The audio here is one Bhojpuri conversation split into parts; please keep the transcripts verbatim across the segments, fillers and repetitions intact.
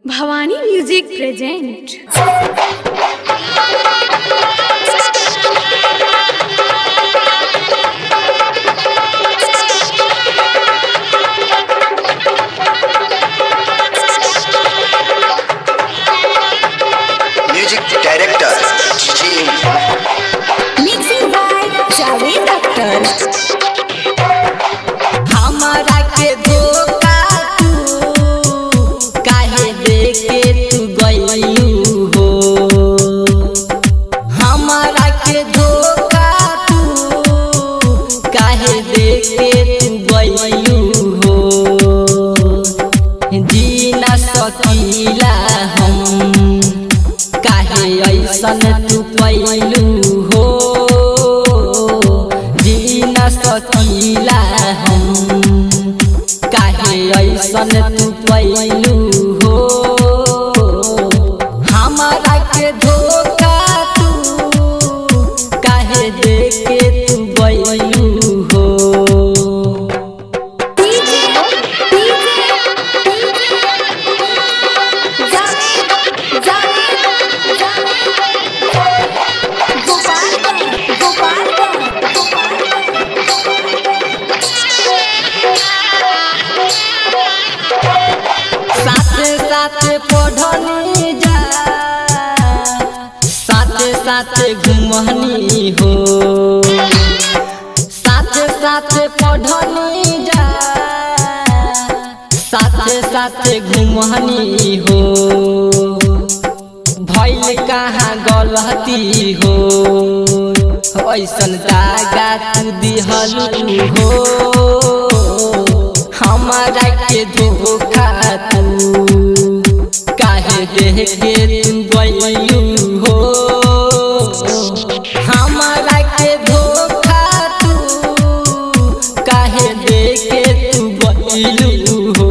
Bhavani music present music director ji mixing by Javed Akhtar. हमारा के धोखा तू काहे देके तू गइलू हो, हमारा के धोखा तू काहे देके तू गइलू हो। जी ना सकीला हम काहे ऐसन तू पैलू हो, जी ना सकीला हम काहे ऐसन तू पैलू हो। हमारा के धोखा तू काहे देके तू गइलू हो। साथे साथे पढ़नी जा, साथे साथे घुमनी हो, साथे साथे पढ़नी जा, साथे साथे घुमनी हो। भइल कहाँ गलती हो, ऐसन दागा तू दिहलू हो। हमारा के धोखा तू काहे देके तू गइलू हो। हमारा के धोखा तू काहे देके तू गइलू हो।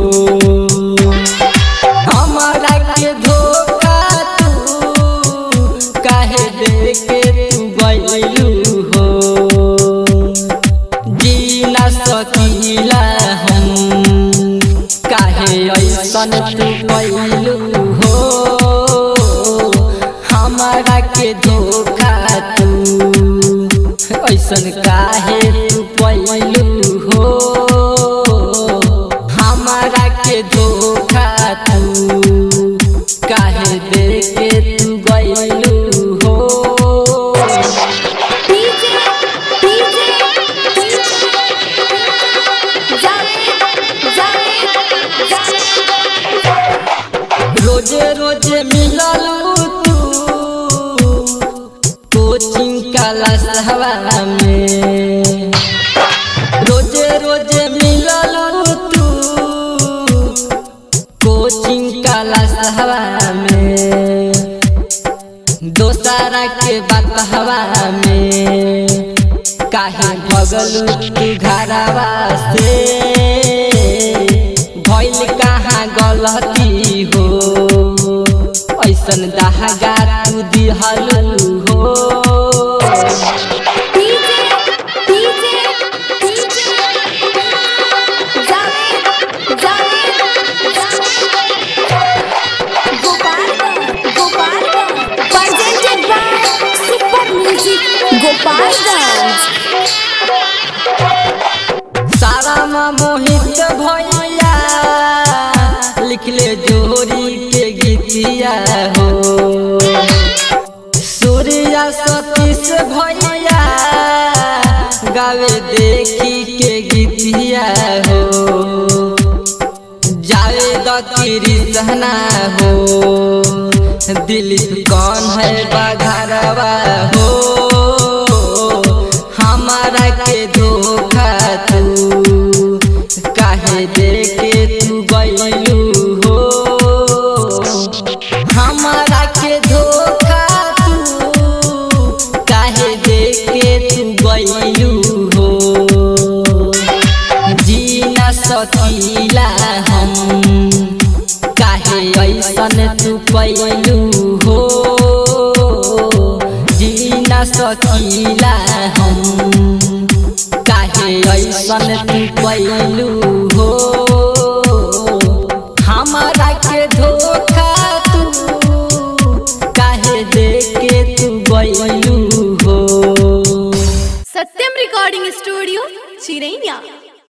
हमारा के धोखा तू काहे देके तू गइलू हो। जी ना सकीला हम काहे ऐसन तू पैलू हो। हमारा के धोखा तू ऐसन काहे तू पैलू हो। हमारा के धोखा तू काहे देके तू गइलू हो। रोजे रोजे मिललू तू कोचिंग क्लास हवा में, रोजे रोजे मिललू तू कोचिंग क्लास हवा में। दोसारा के बात हवा में काहे भगलू तू घरवा से। भइल कहाँ गलती हो, ऐसन दागा तू दिहलू हो। सारा मोहित भैया लिखले जोड़ी के गीतिया हो। सूर्या सतीश भैया गावे देखी के गीतिया हो। जावेद कृष्णा हो, दिलीप कौन है बघरवा हो। हमारा के धोखा तू काहे देके तू गइलू हो। हमारा के धोखा तू काहे देके तू गइलू हो। जी ना सकीला हम काहे ऐसन तू पैलू हो। जी ना सकीला हम काहे ऐसन तू पैलू हो। हमारा के धोखा धोखा तू काहे देके तू गइलू हो। सत्यम रिकॉर्डिंग स्टूडियो चिरैया।